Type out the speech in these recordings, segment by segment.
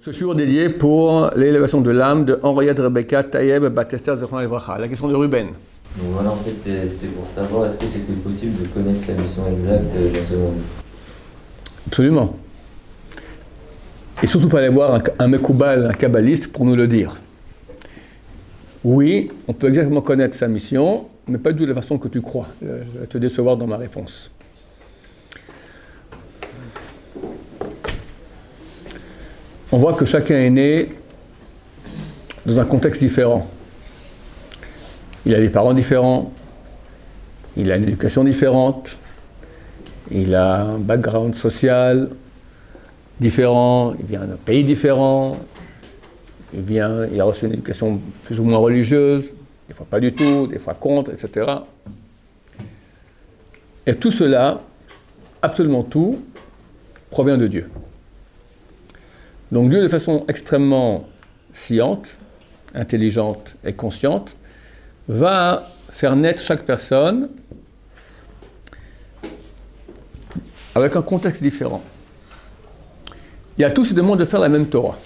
Ce jour dédié pour l'élévation de l'âme de Henriette Rebecca Tayeb Batester Zechron Livracha. La question de Ruben. Donc voilà, en fait, c'était pour savoir est-ce que c'était possible de connaître la mission exacte dans ce monde. Absolument. Et surtout pas aller voir un Mekoubal, un kabbaliste, pour nous le dire. Oui, on peut exactement connaître sa mission, mais pas du tout de la façon que tu crois. Je vais te décevoir dans ma réponse. On voit que chacun est né dans un contexte différent. Il a des parents différents, il a une éducation différente, il a un background social différent, il vient d'un pays différent, il a reçu une éducation plus ou moins religieuse, des fois pas du tout, des fois contre, etc. Et tout cela, absolument tout, provient de Dieu. Donc Dieu, de façon extrêmement sciente, intelligente et consciente, va faire naître chaque personne avec un contexte différent. Il y a tous qui demandent de faire la même Torah.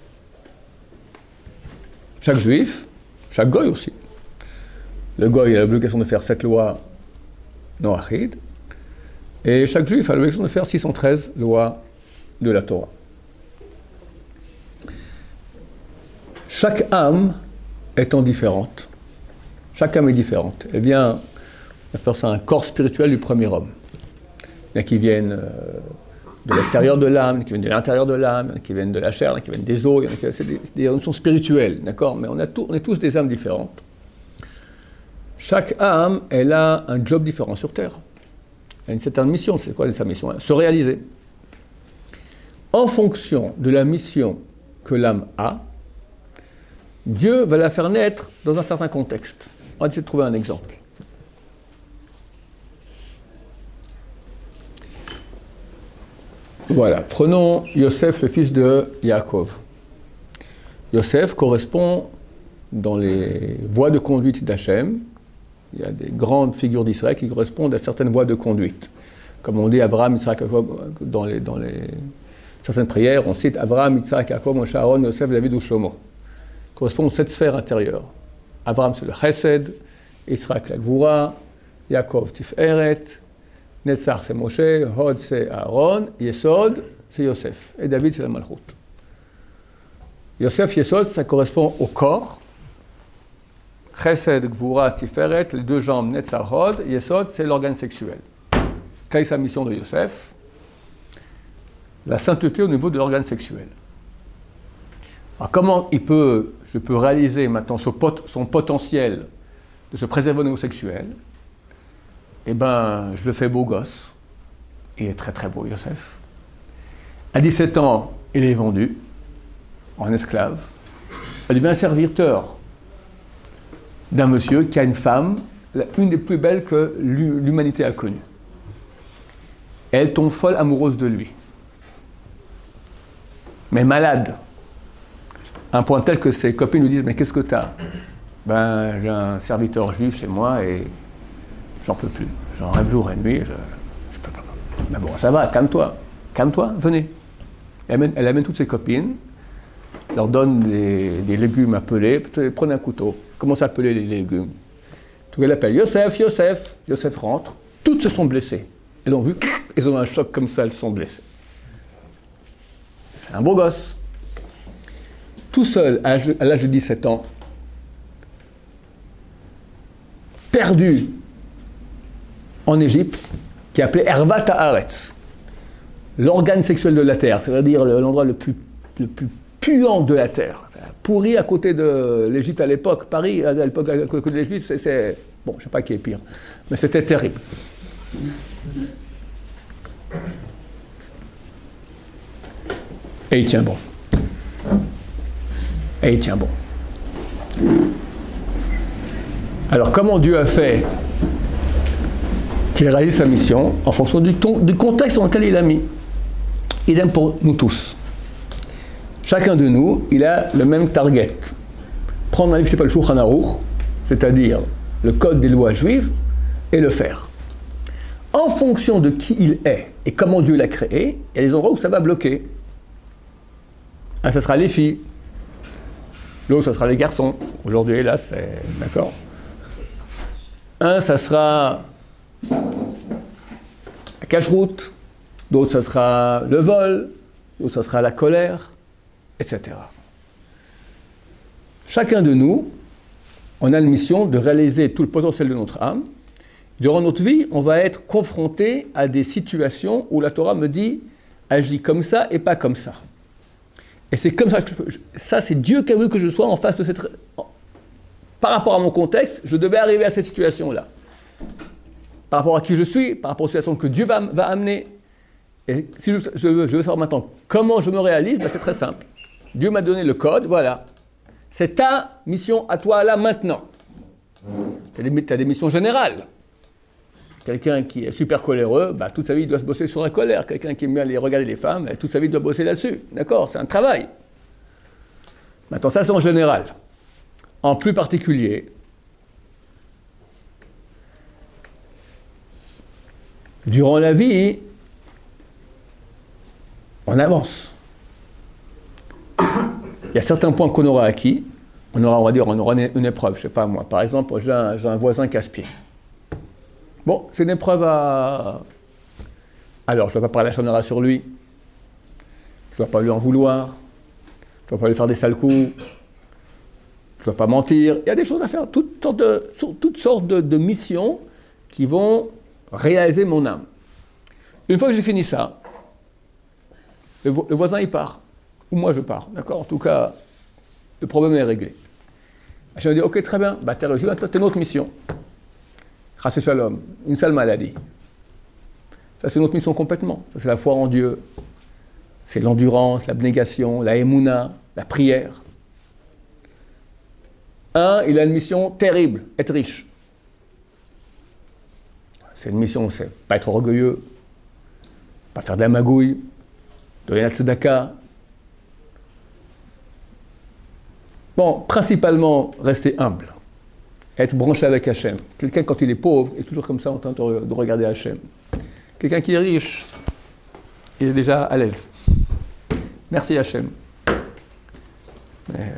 Chaque juif, chaque goy aussi. Le goy a l'obligation de faire 7 lois noachides, et chaque juif a l'obligation de faire 613 lois de la Torah. Chaque âme étant différente, chaque âme est différente. Elle vient, on appelle ça un corps spirituel du premier homme. Il y en a qui viennent de l'extérieur de l'âme, qui viennent de l'intérieur de l'âme, qui viennent de la chair, qui viennent des os, c'est des notions spirituelles, d'accord? Mais on est tous des âmes différentes. Chaque âme, elle a un job différent sur Terre. Elle a une certaine mission. C'est quoi sa mission? Se réaliser. En fonction de la mission que l'âme a, Dieu va la faire naître dans un certain contexte. On va essayer de trouver un exemple. Voilà, prenons Yosef, le fils de Yaakov. Yosef correspond dans les voies de conduite d'Hachem. Il y a des grandes figures d'Israël qui correspondent à certaines voies de conduite. Comme on dit Avraham, Yitzhak, Yaakov, dans certaines prières, on cite Avraham, Yitzhak, Yaakov, Moshe, Aaron, Yosef, David ou Shlomo. Correspondent à cette sphère intérieure. Avraham, c'est le Chesed, Yitzhak, la Gvura, Yaakov, Tiferet, Netzach, c'est Moshe, Hod, c'est Aaron, Yesod, c'est Yosef, et David, c'est la Malchut. Yosef, Yesod, ça correspond au corps. Chesed, Gvura, Tiferet, les deux jambes, Netzach, Hod, Yesod, c'est l'organe sexuel. Quelle est sa mission de Yosef? La sainteté au niveau de l'organe sexuel. Alors comment je peux réaliser maintenant son potentiel de se préserver au niveau sexuel? Eh bien, je le fais beau gosse. Il est très très beau, Yosef. À 17 ans, il est vendu en esclave. Il devient serviteur d'un monsieur qui a une femme, une des plus belles que l'humanité a connues. Elle tombe folle amoureuse de lui. Mais malade. À un point tel que ses copines lui disent « Mais qu'est-ce que tu as ?» Ben, j'ai un serviteur juif chez moi et j'en peux plus. J'en rêve jour et nuit, je peux pas. Mais bon, ça va, calme-toi, venez. Elle amène toutes ses copines, leur donne des légumes à peler, prenez un couteau, commence à peler les légumes. Tout elle appelle Yosef, Yosef. Yosef rentre, toutes se sont blessées. Elles ont vu, elles ont un choc comme ça, elles se sont blessées. C'est un beau gosse. Tout seul, à l'âge de 17 ans, perdu en Égypte, qui est appelé Hervat Haaretz, l'organe sexuel de la terre, c'est-à-dire l'endroit le plus puant de la terre. Pourri à côté de l'Égypte à l'époque. Paris, à l'époque, à côté de l'Égypte, c'est... Bon, je ne sais pas qui est pire, mais c'était terrible. Et il tient bon. Alors, comment Dieu a fait qu'il réalise sa mission en fonction du contexte dans lequel il l'a mis? Idem pour nous tous. Chacun de nous, il a le même target. Prendre un livre qui s'appelle Shulchan Aruch, c'est-à-dire le code des lois juives, et le faire. En fonction de qui il est et comment Dieu l'a créé, il y a des endroits où ça va bloquer. Un, ça sera les filles. L'autre, ça sera les garçons. Aujourd'hui, là, c'est... D'accord. Un, ça sera la cache-route. D'autres, ça sera le vol. D'autres, ça sera la colère, etc. Chacun de nous, on a la mission de réaliser tout le potentiel de notre âme. Durant notre vie, on va être confronté à des situations où la Torah me dit « agis comme ça et pas comme ça ». Et c'est comme ça que ça, c'est Dieu qui a voulu que je sois en face de cette... Par rapport à mon contexte, je devais arriver à cette situation-là. Par rapport à qui je suis, par rapport aux situations que Dieu va amener. Et si je veux savoir maintenant comment je me réalise, ben c'est très simple. Dieu m'a donné le code, voilà. C'est ta mission à toi, là, maintenant. Tu as des missions générales. Quelqu'un qui est super coléreux, bah, toute sa vie, il doit se bosser sur la colère. Quelqu'un qui aime bien aller regarder les femmes, toute sa vie, il doit bosser là-dessus. D'accord? C'est un travail. Maintenant, ça, c'est en général. En plus particulier, durant la vie, on avance. Il y a certains points qu'on aura acquis. On aura une épreuve, je ne sais pas moi. Par exemple, j'ai un voisin casse-pied. Bon, c'est une épreuve à... Alors, je ne dois pas parler la chanera sur lui. Je ne dois pas lui en vouloir. Je ne dois pas lui faire des sales coups. Je ne dois pas mentir. Il y a des choses à faire. Toutes sortes de missions qui vont réaliser mon âme. Une fois que j'ai fini ça, le voisin, il part. Ou moi, je pars. D'accord? En tout cas, le problème est réglé. Je me dis, ok, très bien. Bah, tu as réussi. Toi, tu as une autre mission. Chassé Shalom, une seule maladie. Ça, c'est notre mission complètement. Ça, c'est la foi en Dieu. C'est l'endurance, l'abnégation, la émouna, la prière. Un, il a une mission terrible, être riche. C'est une mission, c'est pas être orgueilleux, pas faire de la magouille, donner la tzedaka. Bon, principalement, rester humble. Être branché avec Hachem. Quelqu'un, quand il est pauvre, est toujours comme ça en train de regarder Hachem. Quelqu'un qui est riche, il est déjà à l'aise. Merci Hachem. Mais,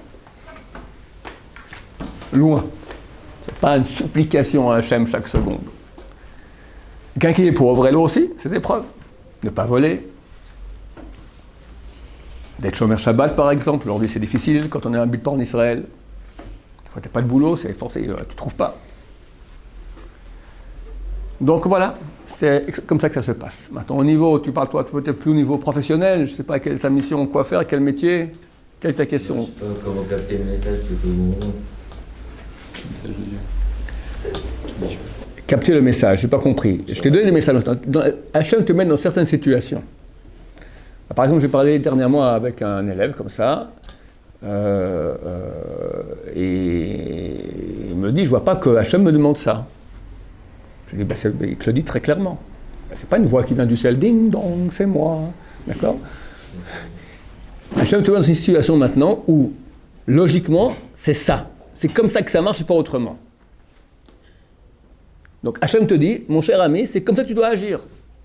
loin. Ce n'est pas une supplication à Hachem chaque seconde. Quelqu'un qui est pauvre, elle aussi, ses épreuves. Ne pas voler. D'être chômeur Shabbat, par exemple. Aujourd'hui, c'est difficile quand on est habite pas en Israël. Quand tu n'as pas de boulot, c'est forcé, tu ne trouves pas. Donc voilà, c'est comme ça que ça se passe. Maintenant, au niveau, tu parles toi peut-être plus au niveau professionnel, je ne sais pas quelle est sa mission, quoi faire, quel métier, quelle est ta question? Je ne sais pas comment capter le message que tout le monde. Le message de Dieu. Capter le message, je n'ai pas compris. Je t'ai donné des messages. Hachem te met dans certaines situations. Par exemple, j'ai parlé dernièrement avec un élève comme ça. Et il me dit, je ne vois pas que Hachem me demande ça. Je lui dis, il te le dit très clairement. Ce n'est pas une voix qui vient du ciel, ding dong, c'est moi. D'accord? Hachem te met dans une situation maintenant où, logiquement, c'est ça. C'est comme ça que ça marche et pas autrement. Donc Hachem te dit, mon cher ami, c'est comme ça que tu dois agir.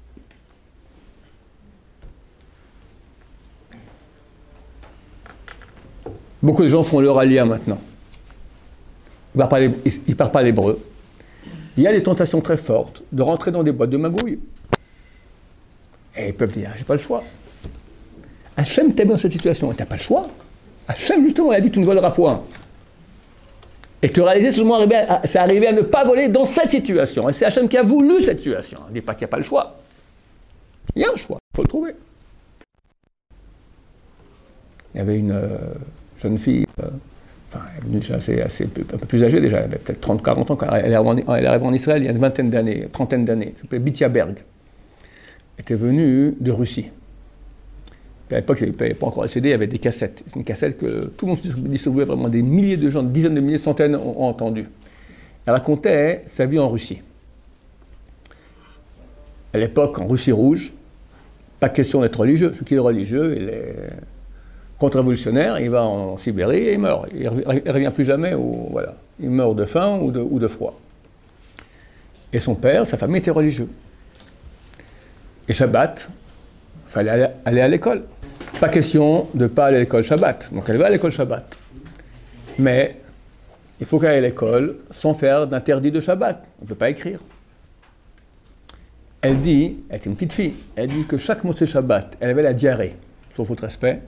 Beaucoup de gens font leur alia maintenant. Ils ne parlent pas l'hébreu. Il y a des tentations très fortes de rentrer dans des boîtes de magouille. Et ils peuvent dire, j'ai pas le choix. Hachem t'aime dans cette situation, et tu n'as pas le choix. Hachem, justement, il a dit, tu ne voleras point. Et te réaliser, c'est arrivé à ne pas voler dans cette situation. Et c'est Hachem qui a voulu cette situation. Il ne dit pas qu'il n'y a pas le choix. Il y a un choix, il faut le trouver. Il y avait une jeune fille, elle est déjà un peu plus âgée déjà, elle avait peut-être 30-40 ans, quand elle arrive en Israël il y a une vingtaine d'années, trentaine d'années, elle s'appelait Bitya Berg. Elle était venue de Russie. Puis à l'époque, il n'y avait pas encore le CD, il y avait des cassettes. C'est une cassette que tout le monde distribuait, vraiment des milliers de gens, dizaines de milliers, centaines ont entendu. Elle racontait sa vie en Russie. À l'époque, en Russie rouge, pas question d'être religieux. Celui qui est religieux, il est contre-révolutionnaire, il va en Sibérie et il meurt. Il ne revient plus jamais, voilà. Il meurt de faim ou de froid. Et son père, sa famille était religieux. Et Shabbat, il fallait aller à l'école. Pas question de ne pas aller à l'école Shabbat. Donc elle va à l'école Shabbat. Mais il faut qu'elle aille à l'école sans faire d'interdit de Shabbat. On ne peut pas écrire. Elle dit, elle était une petite fille, elle dit que chaque Motzei Shabbat, elle avait la diarrhée, sauf votre respect,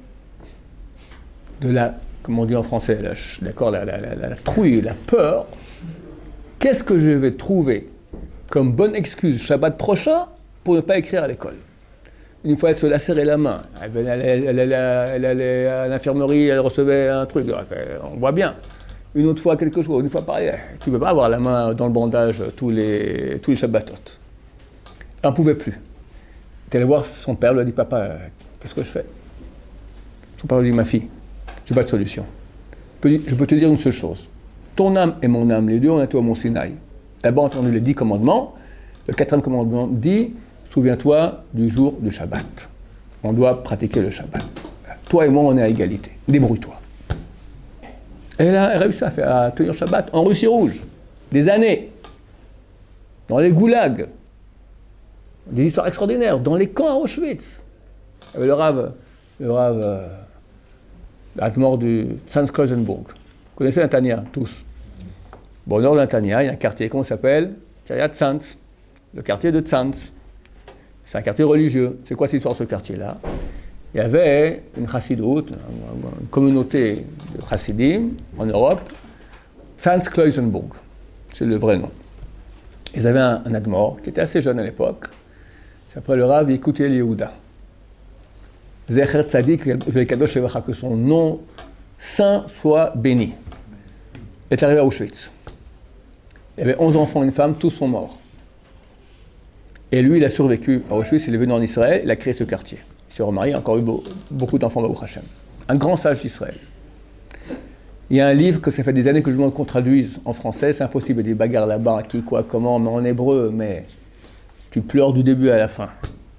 de la, comme on dit en français, la trouille, la peur. Qu'est-ce que je vais trouver comme bonne excuse Shabbat prochain pour ne pas écrire à l'école? Une fois, elle se lacérait la main, elle allait à l'infirmerie, elle recevait un truc, on voit bien. Une autre fois, quelque chose, une fois pareil, tu ne peux pas avoir la main dans le bandage tous les Shabbatot. Elle n'en pouvait plus. Elle est allée voir son père, lui a dit, papa, qu'est-ce que je fais? Son père lui dit, ma fille, je n'ai pas de solution. Je peux te dire une seule chose. Ton âme et mon âme, les deux, on était au Mont Sinaï. Là-bas, entendu les 10 commandements. Le 4e commandement dit, souviens-toi du jour du Shabbat. On doit pratiquer le Shabbat. Toi et moi, on est à égalité. Débrouille-toi. Et elle a réussi à tenir Shabbat en Russie rouge. Des années. Dans les goulags. Des histoires extraordinaires. Dans les camps à Auschwitz. Il y avait le Rav l'Admor du Tzanz-Kloisenburg. Vous connaissez Natania, tous. Bon, au nord de Natania, il y a un quartier, comment ça s'appelle? Kiryat Tzanz. Le quartier de Tzanz. C'est un quartier religieux. C'est quoi cette histoire de ce quartier-là? Il y avait une chassidoute, une communauté de chassidim en Europe, Tzanz-Kloisenburg. C'est le vrai nom. Ils avaient un admor qui était assez jeune à l'époque. Il s'appelait le Rav Yekutel Yehuda. Zecher Tzadik Vekadosh Shevacha, que son nom saint soit béni. Il est arrivé à Auschwitz. Il y avait 11 enfants et une femme, tous sont morts. Et lui, il a survécu à Auschwitz, il est venu en Israël, il a créé ce quartier. Il s'est remarié, il a encore eu beaucoup d'enfants, Baruch Hashem. Un grand sage d'Israël. Il y a un livre que ça fait des années que je demande qu'on traduise en français, c'est impossible, il y a des bagarres là-bas, qui, quoi, comment, mais en hébreu, mais tu pleures du début à la fin.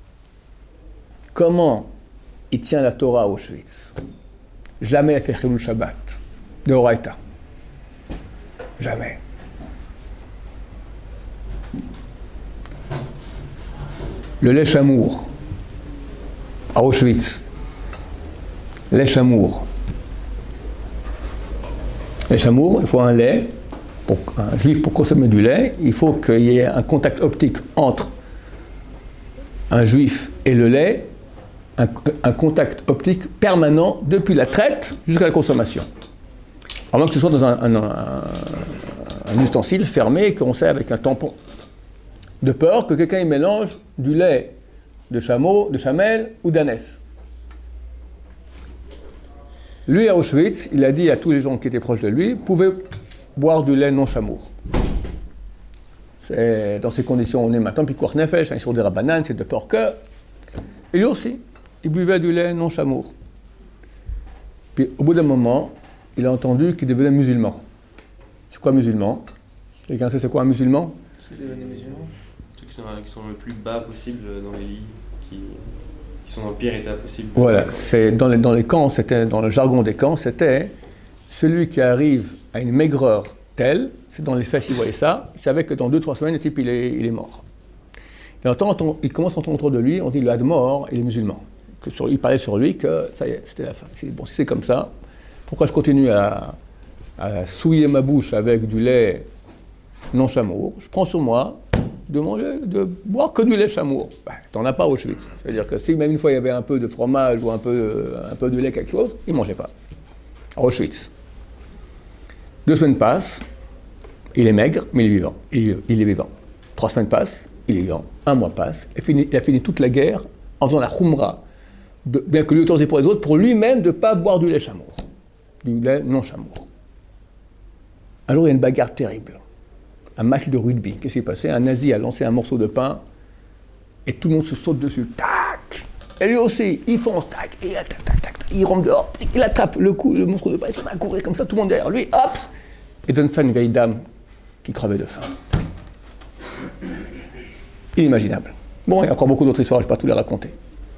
Comment il tient la Torah à Auschwitz? Jamais il a fait Chilul Shabbat, de Horaïta. Jamais. Le lait chamour, à Auschwitz. Lait chamour. Lait chamour, il faut un lait. Pour un juif, pour consommer du lait, il faut qu'il y ait un contact optique entre un juif et le lait, un contact optique permanent depuis la traite jusqu'à la consommation. À moins que ce soit dans un ustensile fermé et qu'on sait avec un tampon. De peur que quelqu'un y mélange du lait de chameau, de chamelle ou d'ânesse. Lui, à Auschwitz, il a dit à tous les gens qui étaient proches de lui, pouvez boire du lait non chamour. C'est dans ces conditions, on est maintenant pikuach nefesh, sur des rabbanan, c'est de peur que. Et lui aussi, il buvait du lait non chamour. Puis au bout d'un moment, il a entendu qu'il devenait musulman. C'est quoi musulman? Quelqu'un sait c'est quoi un musulman? C'est des musulmans qui sont le plus bas possible dans les lits, qui sont dans le pire état possible. Voilà, c'est dans les camps, c'était dans le jargon des camps, c'était celui qui arrive à une maigreur telle, c'est dans les faits, il voyait ça, il savait que dans 2-3 semaines, le type il est mort. Et il commence à entendre autour de lui, on dit le Hadmor, il est musulman. Il parlait sur lui que ça y est, c'était la fin. Il dit, bon, si c'est comme ça, pourquoi je continue à souiller ma bouche avec du lait non chamour? Je prends sur moi de boire que du lait chamour. Ben, t'en as pas au Auschwitz. C'est-à-dire que si même une fois il y avait un peu de fromage ou un peu de lait, quelque chose, il ne mangeait pas. À Auschwitz. 2 semaines passent, il est maigre, mais il est vivant. Il est vivant. 3 semaines passent, il est vivant. 1 mois passe, il a fini toute la guerre en faisant la khumra, bien que lui autorisé pour les autres, pour lui-même de ne pas boire du lait chamour. Du lait non chamour. Un jour, il y a une bagarre terrible. Un match de rugby. Qu'est-ce qui s'est passé? Un nazi a lancé un morceau de pain et tout le monde se saute dessus. Tac! Et lui aussi, il fonce, tac, et tac, tac, tac, il rentre dehors, il attrape le morceau de pain, il se met à courir comme ça, tout le monde derrière lui, hop! Et donne ça à une vieille dame qui crevait de faim. Inimaginable. Bon, il y a encore beaucoup d'autres histoires, je ne vais pas tout les raconter.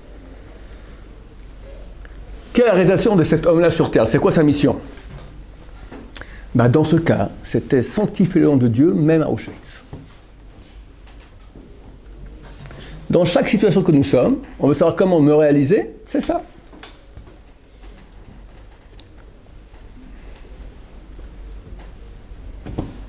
Quelle est la réalisation de cet homme-là sur Terre? C'est quoi sa mission? Ben, dans ce cas, c'était sanctifier le nom de Dieu, même à Auschwitz. Dans chaque situation que nous sommes, on veut savoir comment me réaliser, c'est ça.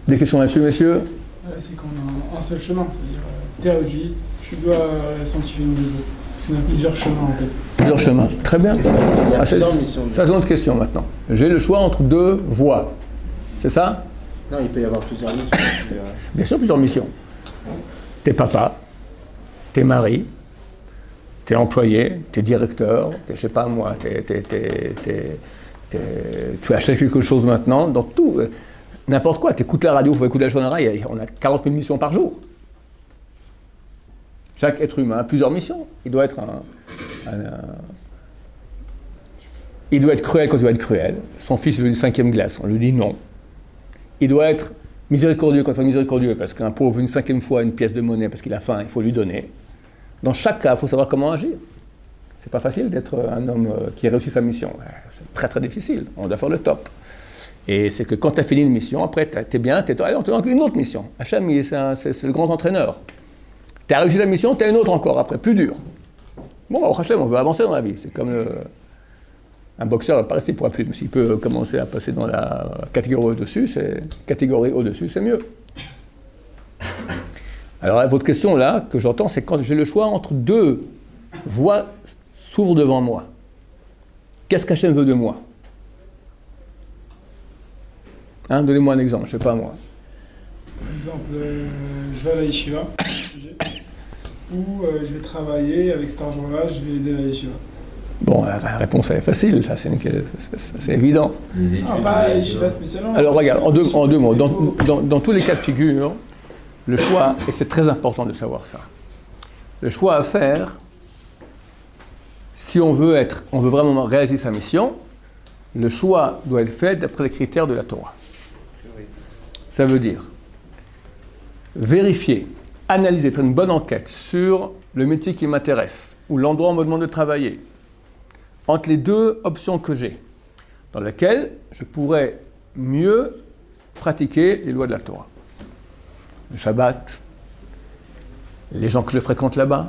Des questions là-dessus, messieurs? C'est qu'on a un seul chemin, c'est-à-dire terre ou justice, tu dois sanctifier nos deux. On a plusieurs chemins en tête. Plusieurs chemins, très bien. Il y a C'est plusieurs missions. une autre question maintenant. J'ai le choix entre deux voies. C'est ça? Non, il peut y avoir plusieurs missions. Bien sûr, plusieurs missions. T'es papa, t'es mari, t'es employé, t'es directeur, je sais pas moi, tu achètes quelque chose maintenant, donc tout, n'importe quoi, t'écoutes la radio, il faut écouter la chaîne, on a 40 000 missions par jour. Chaque être humain a plusieurs missions. Il doit être il doit être cruel quand il doit être cruel. Son fils veut une 5e glace, on lui dit non. Il doit être miséricordieux quand il est miséricordieux, parce qu'un pauvre veut une 5e fois une pièce de monnaie parce qu'il a faim, il faut lui donner. Dans chaque cas, il faut savoir comment agir. C'est pas facile d'être un homme qui réussit sa mission. C'est très très difficile. On doit faire le top. Et c'est que quand tu as fini une mission, après t'es bien, allez, on te donne une autre mission. Hachem, c'est le grand entraîneur. Tu as réussi la mission, tu as une autre encore après, plus dure. Bon, bah, au Hachem, on veut avancer dans la vie. C'est comme un boxeur ne va pas rester pour la plume. S'il peut commencer à passer dans la catégorie au-dessus, c'est mieux. Alors, votre question là, que j'entends, c'est quand j'ai le choix entre deux voies s'ouvrent devant moi. Qu'est-ce qu'Hachem veut de moi? Donnez-moi un exemple, je ne sais pas moi. Par exemple, je vais à la yeshiva, ou je vais travailler, avec cet argent-là, je vais aider la yeshiva. Bon, la réponse elle est facile, ça c'est évident. Pas la yeshiva spécialement. Alors regarde, en deux mots, dans tous les cas de figure, le choix, et c'est très important de savoir ça, le choix à faire, si on veut vraiment réaliser sa mission, le choix doit être fait d'après les critères de la Torah. Ça veut dire vérifier, analyser, faire une bonne enquête sur le métier qui m'intéresse, ou l'endroit où on me demande de travailler, entre les deux options que j'ai, dans lesquelles je pourrais mieux pratiquer les lois de la Torah. Le Shabbat, les gens que je fréquente là-bas,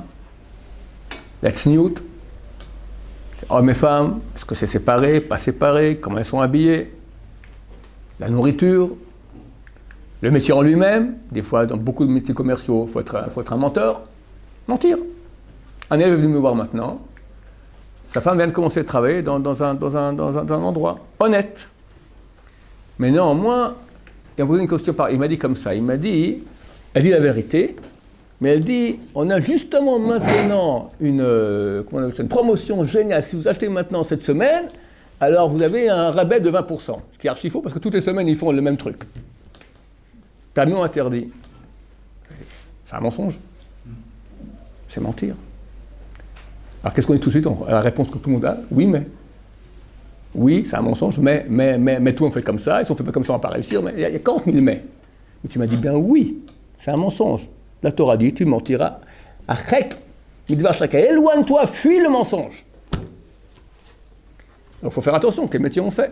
la tzniout, hommes et femmes, est-ce que c'est séparé, pas séparé, comment ils sont habillés, la nourriture, le métier en lui-même. Des fois, dans beaucoup de métiers commerciaux, il faut être un menteur, mentir. Un élève est venu me voir maintenant, sa femme vient de commencer à travailler dans un endroit honnête. Mais néanmoins, il m'a posé une question, il m'a dit comme ça, elle dit la vérité, mais elle dit, on a justement maintenant une promotion géniale, si vous achetez maintenant cette semaine, alors vous avez un rabais de 20%, ce qui est archi faux, parce que toutes les semaines, ils font le même truc. Permis ou interdit? C'est un mensonge. C'est mentir. Alors qu'est-ce qu'on dit tout de suite? La réponse que tout le monde a, oui, mais. Oui, c'est un mensonge, mais tout on fait comme ça, et si on fait pas comme ça, on va pas réussir, mais il y a 40 000 mais. Et tu m'as dit, bien oui, c'est un mensonge. La Torah dit, tu mentiras. Achek, midvar shaka, éloigne-toi, fuis le mensonge. Donc il faut faire attention, quel métier on fait.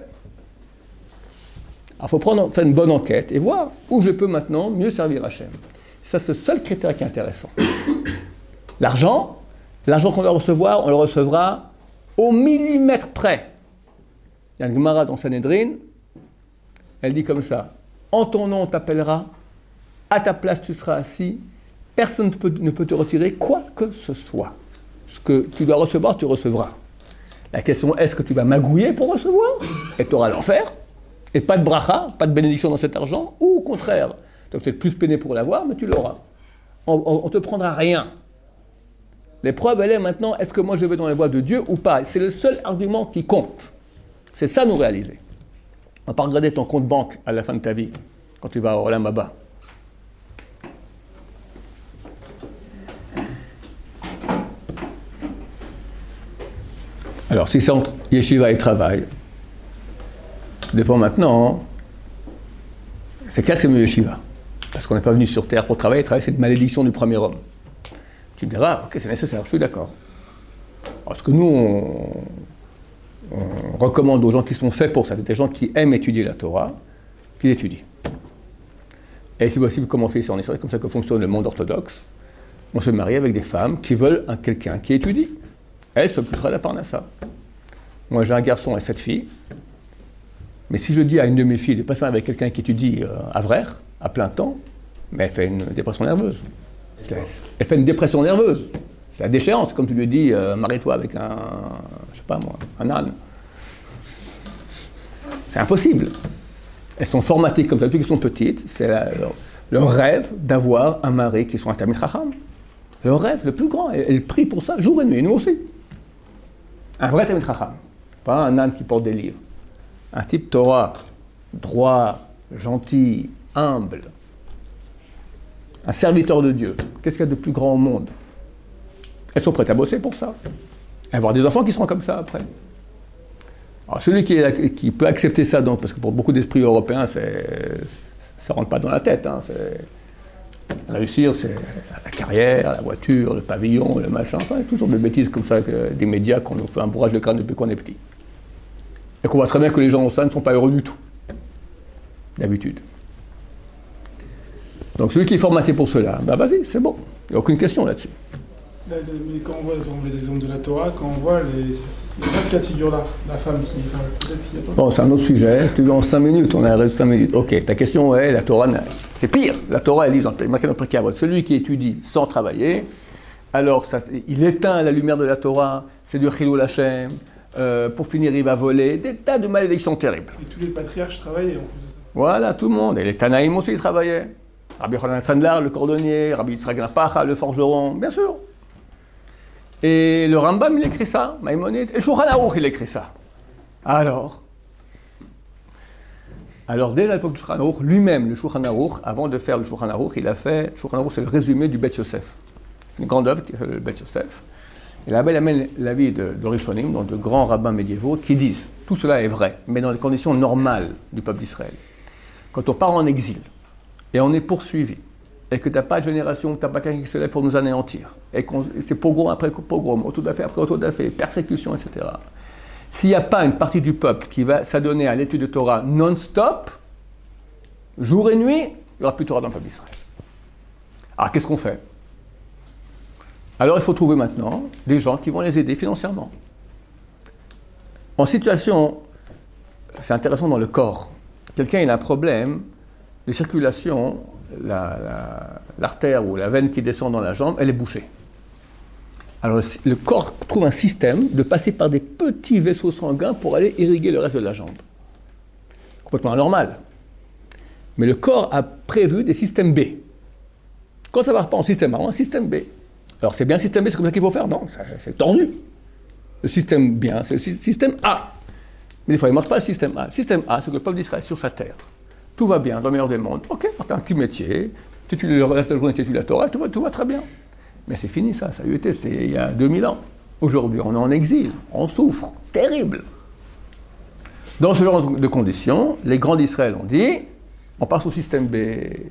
Alors il faut faire une bonne enquête et voir où je peux maintenant mieux servir Hachem. Ça, c'est le seul critère qui est intéressant. L'argent qu'on doit recevoir, on le recevra au millimètre près. Il y a une Gemara dans Sanhedrin, elle dit comme ça, en ton nom on t'appellera, à ta place tu seras assis, personne ne peut te retirer quoi que ce soit. Ce que tu dois recevoir, tu recevras. La question, est-ce que tu vas magouiller pour recevoir? Et tu auras l'enfer, et pas de bracha, pas de bénédiction dans cet argent, ou au contraire, tu vas peut-être plus peiner pour l'avoir, mais tu l'auras. On ne te prendra rien. L'épreuve, elle est maintenant, est-ce que moi je vais dans la voie de Dieu ou pas? C'est le seul argument qui compte. C'est ça nous réaliser. On ne va pas regarder ton compte banque à la fin de ta vie, quand tu vas au Olam Haba. Alors, si c'est entre yeshiva et travail, ça dépend maintenant. C'est clair que c'est mieux yeshiva. Parce qu'on n'est pas venu sur terre pour travailler. Travailler, c'est une malédiction du premier homme. Tu me diras, ok, c'est nécessaire, je suis d'accord. Parce que nous, on recommande aux gens qui sont faits pour ça, des gens qui aiment étudier la Torah, qu'ils étudient. Et si possible, comme on fait ici en Israël, comme ça que fonctionne le monde orthodoxe, on se marie avec des femmes qui veulent quelqu'un qui étudie. Elles se plutôt la parnassa. Moi, j'ai un garçon et 7 filles. Mais si je dis à une de mes filles de passer avec quelqu'un qui étudie à Vrère, à plein temps, mais elle fait une dépression nerveuse. Elle fait une dépression nerveuse. C'est la déchéance, comme tu lui dis, marie-toi avec un âne. C'est impossible. Elles sont formatées comme ça depuis qu'elles sont petites. C'est leur rêve d'avoir un mari qui soit un Talmid Chacham. Leur rêve, le plus grand. Elles prient pour ça jour et nuit, nous aussi. Un vrai Talmid Chacham. Pas un âne qui porte des livres. Un type Torah, droit, gentil, humble. Un serviteur de Dieu. Qu'est-ce qu'il y a de plus grand au monde? Elles sont prêtes à bosser pour ça. Et avoir des enfants qui seront comme ça après. Alors celui qui peut accepter ça, donc, parce que pour beaucoup d'esprits européens, ça ne rentre pas dans la tête. Hein, réussir, c'est la carrière, la voiture, le pavillon, le machin, enfin, toutes sortes de bêtises comme ça, des médias qu'on nous fait un bourrage de crâne depuis qu'on est petit. Et qu'on voit très bien que les gens au sein ne sont pas heureux du tout, d'habitude. Donc celui qui est formaté pour cela, ben vas-y, c'est bon, il n'y a aucune question là-dessus. Mais quand on voit les exemples de la Torah, quand on voit il y a ce cas de figure-là, la femme qui... Enfin, peut-être qu'il y a pas... Bon, c'est un autre sujet, si tu veux en 5 minutes, on arrête 5 minutes. Ok, ta question est, la Torah, c'est pire. La Torah, elle dit, celui qui étudie sans travailler, alors il éteint la lumière de la Torah, c'est du Chilul Hashem, pour finir il va voler, des tas de malédictions terribles. Et tous les patriarches travaillaient en plus de ça. Voilà, tout le monde. Et les Tanaïm aussi travaillaient. Rabbi Yochanan Sandlar, le cordonnier, Rabbi Yitzhak Napacha, le forgeron, bien sûr. Et le Rambam, il écrit ça, Maïmonide, et le Shulchan Aruch, il écrit ça. Alors, dès l'époque du Shulchan Aruch, lui-même, le Shulchan Aruch, avant de faire le Shulchan Aruch, il a fait, le Shulchan Aruch, c'est le résumé du Bet Yosef. C'est une grande œuvre qui s'appelle le Bet Yosef. Et là-bas, il amène l'avis de Rishonim, donc de grands rabbins médiévaux, qui disent, tout cela est vrai, mais dans les conditions normales du peuple d'Israël. Quand on part en exil, et on est poursuivi, et que tu n'as pas de génération, tu n'as pas quelqu'un qui se lève pour nous anéantir, et que c'est pogrom après pogrom, autodafé après autodafé, persécution, etc. S'il n'y a pas une partie du peuple qui va s'adonner à l'étude de Torah non-stop, jour et nuit, il n'y aura plus de Torah dans le peuple d'Israël. Alors qu'est-ce qu'on fait? Alors il faut trouver maintenant des gens qui vont les aider financièrement. En situation, c'est intéressant dans le corps, quelqu'un il a un problème de circulation, l'artère ou la veine qui descend dans la jambe, elle est bouchée. Alors le corps trouve un système de passer par des petits vaisseaux sanguins pour aller irriguer le reste de la jambe. Complètement anormal. Mais le corps a prévu des systèmes B. Quand ça ne marche pas en système A, on a un système B. Alors c'est bien système B, c'est comme ça qu'il faut faire? Non, c'est tordu. Le système bien, c'est le système A. Mais des fois, il ne marche pas le système A. Le système A, c'est que le peuple d'Israël est sur sa terre. Tout va bien, dans le meilleur des mondes. Ok, tu as un petit métier, le reste de la journée, tu étudies la Torah, tout va très bien. Mais c'est fini ça a eu été, c'était il y a 2000 ans. Aujourd'hui, on est en exil, on souffre, terrible. Dans ce genre de conditions, les grands d'Israël ont dit, on passe au système B.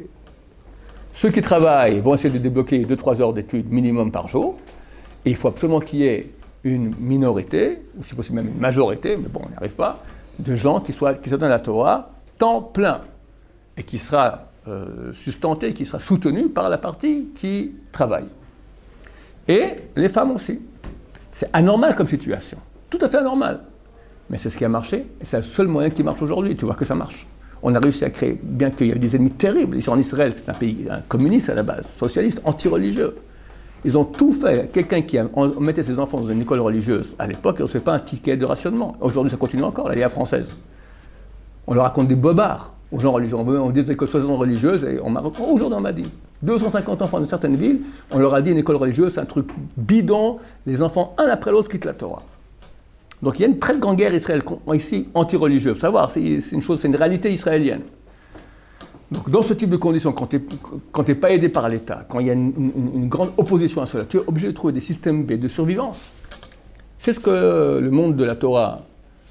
Ceux qui travaillent vont essayer de débloquer 2-3 heures d'études minimum par jour, et il faut absolument qu'il y ait une minorité, ou si possible même une majorité, mais bon, on n'y arrive pas, de gens qui se donnent la Torah temps plein, et qui sera sustenté, qui sera soutenu par la partie qui travaille. Et les femmes aussi. C'est anormal comme situation, tout à fait anormal. Mais c'est ce qui a marché, et c'est le seul moyen qui marche aujourd'hui, tu vois que ça marche. On a réussi à créer, bien qu'il y ait eu des ennemis terribles, ici en Israël, c'est un pays communiste à la base, socialiste, anti-religieux. Ils ont tout fait. Quelqu'un qui mettait ses enfants dans une école religieuse, à l'époque, il ne recevait pas un ticket de rationnement. Aujourd'hui, ça continue encore, l'Alliance française. On leur raconte des bobards aux gens religieux. On dit des écoles soi-disant religieuses, et aujourd'hui on m'a dit, 250 enfants de certaines villes, on leur a dit une école religieuse, c'est un truc bidon, les enfants, un après l'autre, quittent la Torah. Donc il y a une très grande guerre israélienne ici, anti-religieuse. Faut savoir, c'est une réalité israélienne. Donc dans ce type de conditions, quand tu n'es pas aidé par l'État, quand il y a une grande opposition à cela, tu es obligé de trouver des systèmes B de survivance. C'est ce que le monde de la Torah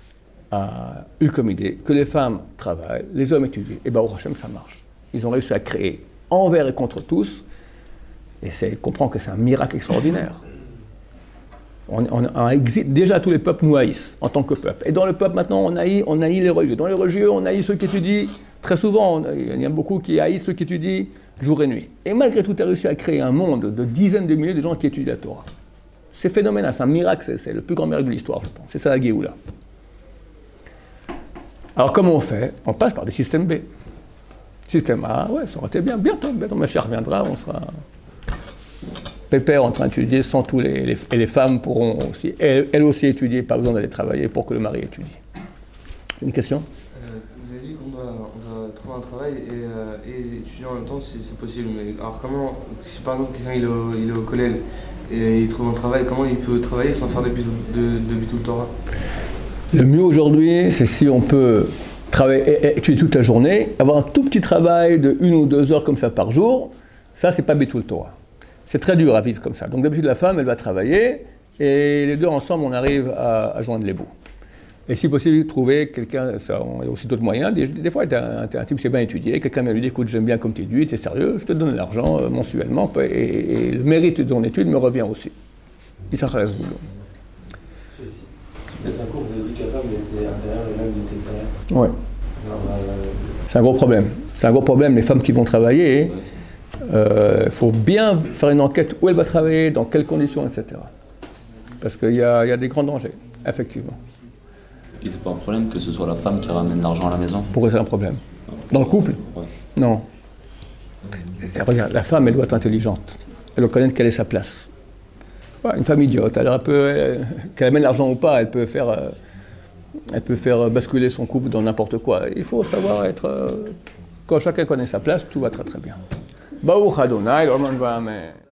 a eu comme idée, que les femmes travaillent, les hommes étudient, et bien au Hachem ça marche. Ils ont réussi à créer envers et contre tous, et comprend que c'est un miracle extraordinaire. Déjà tous les peuples nous haïssent en tant que peuple. Et dans le peuple maintenant on haït les religieux. Dans les religieux on haït ceux qui étudient, très souvent il y a beaucoup qui haïssent ceux qui étudient jour et nuit. Et malgré tout tu as réussi à créer un monde de dizaines de milliers de gens qui étudient la Torah. C'est phénoménal, c'est un miracle, c'est le plus grand miracle de l'histoire je pense. C'est ça la Géoula. Alors comment on fait? On passe par des systèmes B. Système A, ouais, ça aurait été bien. Bientôt, ma chère reviendra, on sera pépère en train d'étudier sans tous et les femmes pourront aussi, elles aussi étudier, pas besoin d'aller travailler pour que le mari étudie. Une question? Vous avez dit qu'on doit trouver un travail et étudier en même temps si c'est possible. Mais alors comment, si par exemple quelqu'un il est au collège et il trouve un travail, comment il peut travailler sans faire de Bitul Torah? Le mieux aujourd'hui, c'est si on peut travailler, étudier toute la journée, avoir un tout petit travail de 1 ou 2 heures comme ça par jour, ça c'est pas Bitul Torah. C'est très dur à vivre comme ça. Donc d'habitude la femme, elle va travailler et les deux ensemble, on arrive à joindre les bouts. Et si possible, trouver quelqu'un, il y a aussi d'autres moyens. Des fois, un type qui sait bien étudier, quelqu'un vient lui dire, écoute, j'aime bien comme tu étudies, tu es sérieux, je te donne de l'argent mensuellement, et le mérite de ton étude me revient aussi. Il s'intéresse vous. C'est un cours, vous avez dit que la femme était intérieure et l'homme était extérieur. Oui. C'est un gros problème. C'est un gros problème, les femmes qui vont travailler. Il faut bien faire une enquête où elle va travailler, dans quelles conditions, etc. Parce qu'il y a des grands dangers, effectivement. Et c'est pas un problème que ce soit la femme qui ramène l'argent à la maison? Pourquoi c'est un problème? Dans le couple? Ouais. Non. Et regarde, la femme, elle doit être intelligente. Elle doit connaître quelle est sa place. Ouais, une femme idiote, alors qu'elle amène l'argent ou pas, elle peut faire basculer son couple dans n'importe quoi. Il faut savoir être... quand chacun connaît sa place, tout va très très bien. Baruch Adonai, l'Orman va Amen.